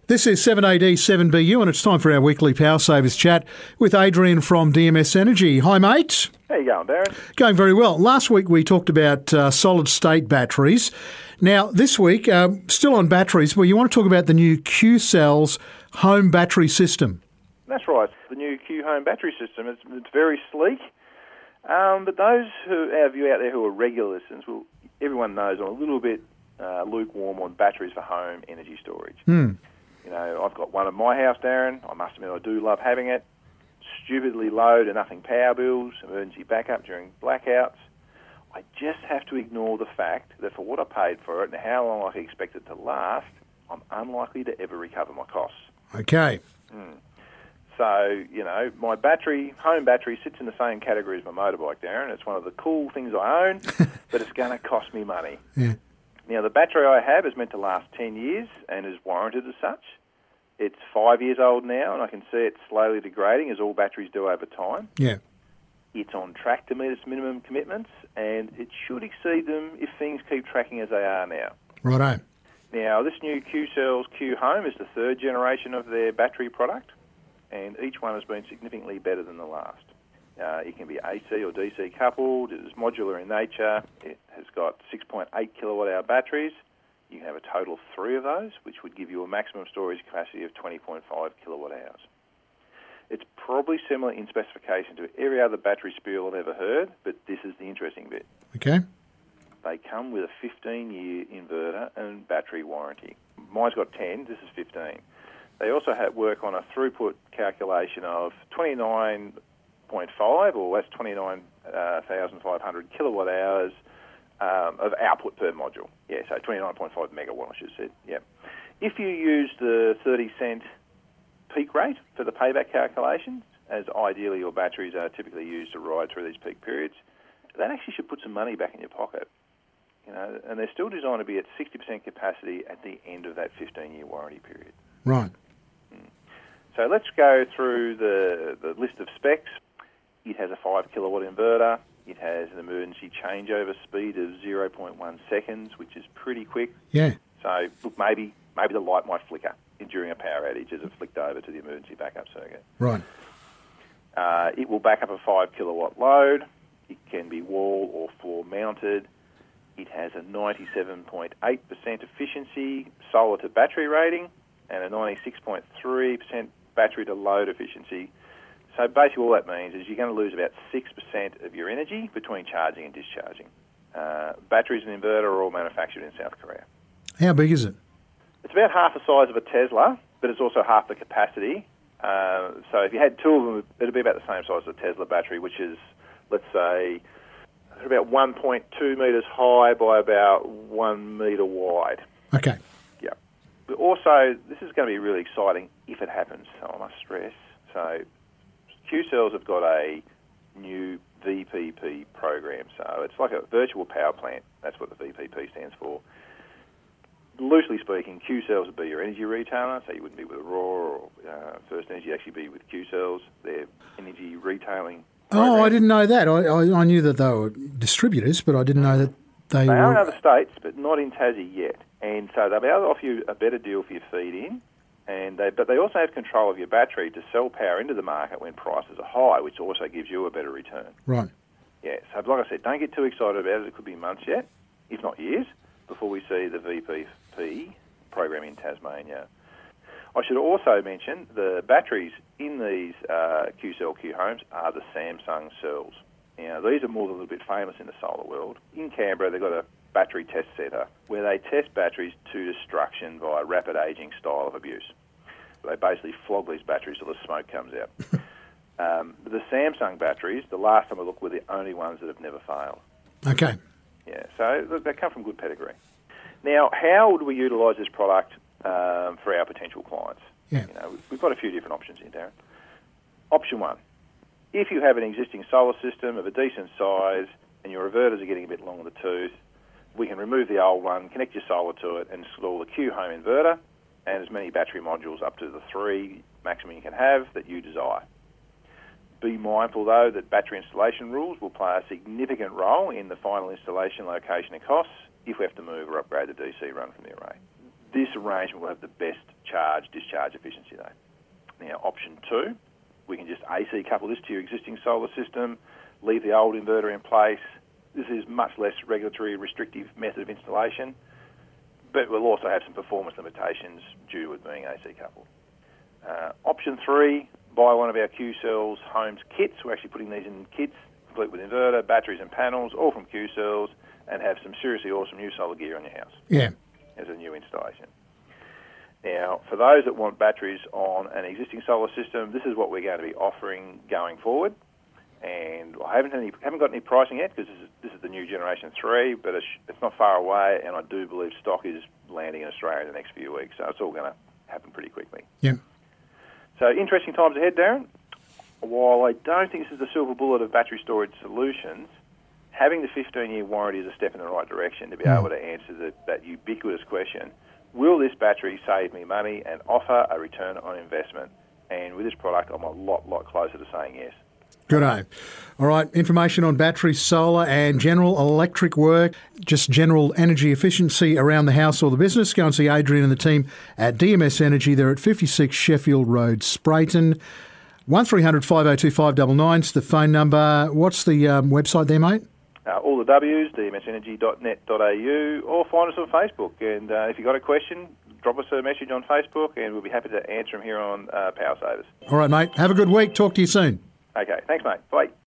This is 7AD7BU and it's time for our weekly Power Savers chat with Adrian from DMS Energy. Hi mate. How you going, Darren? Going very well. Last week we talked about solid state batteries. Now this week, still on batteries, well, you want to talk about the new Qcells home battery system. That's right. The new Q home battery system, it's very sleek. But those of you out there who are regular listeners, everyone knows I'm a little bit lukewarm on batteries for home energy storage. You know, I've got one at my house, Darren. I must admit I do love having it. Stupidly low to nothing power bills, emergency backup during blackouts. I just have to ignore the fact that for what I paid for it and how long I can expect it to last, I'm unlikely to ever recover my costs. Okay. So, you know, my home battery sits in the same category as my motorbike, Darren. It's one of the cool things I own, but it's going to cost me money. Yeah. Now, the battery I have is meant to last 10 years and is warranted as such. It's 5 years old now, and I can see it slowly degrading, as all batteries do over time. Yeah. It's on track to meet its minimum commitments, and it should exceed them if things keep tracking as they are now. Righto. Now, this new Qcells Q Home is the third generation of their battery product, and each one has been significantly better than the last. It can be AC or DC coupled. It is modular in nature. It has got 6.8 kilowatt-hour batteries. You can have a total of 3 of those, which would give you a maximum storage capacity of 20.5 kilowatt-hours. It's probably similar in specification to every other battery spiel I've ever heard, but this is the interesting bit. Okay. They come with a 15-year inverter and battery warranty. Mine's got 10, this is 15. They also work on a throughput calculation of 29.5, or that's 29,500 kilowatt hours of output per module. Yeah, so 29.5 megawatt, I should have said. Yeah. If you use the 30-cent peak rate for the payback calculations, as ideally your batteries are typically used to ride through these peak periods, that actually should put some money back in your pocket. You know, and they're still designed to be at 60% capacity at the end of that 15-year warranty period. Right. So let's go through the list of specs. It has a 5 kilowatt inverter. It has an emergency changeover speed of 0.1 seconds, which is pretty quick. Yeah. So look, maybe the light might flicker during a power outage as it flicked over to the emergency backup circuit. Right. It will back up a 5 kilowatt load. It can be wall or floor mounted. It has a 97.8% efficiency solar to battery rating and a 96.3% battery to load efficiency. So basically all that means is you're going to lose about 6% of your energy between charging and discharging. Batteries and inverter are all manufactured in South Korea. How big is it? It's about half the size of a Tesla, but it's also half the capacity. So if you had 2 of them, it'd be about the same size as a Tesla battery, which is, let's say, about 1.2 metres high by about 1 metre wide. Okay. Yeah. But also, this is going to be really exciting if it happens, so I must stress. So Qcells have got a new VPP program. So it's like a virtual power plant. That's what the VPP stands for. Loosely speaking, Qcells would be your energy retailer, so you wouldn't be with Aurora or First Energy, you'd actually be with Qcells. They're energy retailing program. Oh, I didn't know that. I knew that they were distributors, but I didn't know that they were... They are in other states, but not in Tassie yet. And so they'll be able to offer you a better deal for your feed-in, but they also have control of your battery to sell power into the market when prices are high, which also gives you a better return. Right. Yeah, so like I said, don't get too excited about it. It could be months yet, if not years, before we see the VPP program in Tasmania. I should also mention the batteries in these Qcell Q homes are the Samsung cells. Now, these are more than a little bit famous in the solar world. In Canberra, they've got a battery test centre where they test batteries to destruction via rapid ageing style of abuse. They basically flog these batteries till the smoke comes out. The Samsung batteries, the last time I looked, were the only ones that have never failed. Okay. Yeah, so look, they come from good pedigree. Now, how would we utilise this product for our potential clients? Yeah. You know, we've got a few different options here, Darren. Option 1, if you have an existing solar system of a decent size and your reverters are getting a bit long in the tooth, we can remove the old one, connect your solar to it, and install the Q Home inverter and as many battery modules up to the 3 maximum you can have that you desire. Be mindful, though, that battery installation rules will play a significant role in the final installation location and costs if we have to move or upgrade the DC run from the array. This arrangement will have the best discharge efficiency though. Now, option 2, we can just AC couple this to your existing solar system, leave the old inverter in place. This is much less regulatory restrictive method of installation, but we'll also have some performance limitations due to it being AC coupled. Option 3, buy one of our Qcells Homes kits. We're actually putting these in kits, complete with inverter, batteries and panels, all from Qcells, and have some seriously awesome new solar gear on your house. Yeah. As a new installation. Now, for those that want batteries on an existing solar system, this is what we're going to be offering going forward. And I haven't got any pricing yet because this is the new Generation 3, but it's not far away, and I do believe stock is landing in Australia in the next few weeks, so it's all going to happen pretty quickly. Yeah. So interesting times ahead, Darren. While I don't think this is the silver bullet of battery storage solutions, having the 15-year warranty is a step in the right direction to be able to answer that ubiquitous question, will this battery save me money and offer a return on investment? And with this product, I'm a lot closer to saying yes. Good day. All right, information on battery, solar and general electric work, just general energy efficiency around the house or the business. Go and see Adrian and the team at DMS Energy. They're at 56 Sheffield Road, Sprayton. 1300 502 599 is the phone number. What's the website there, mate? All the W's, dmsenergy.net.au, or find us on Facebook. And if you've got a question, drop us a message on Facebook and we'll be happy to answer them here on Power Savers. All right, mate. Have a good week. Talk to you soon. Okay, thanks, mate. Bye.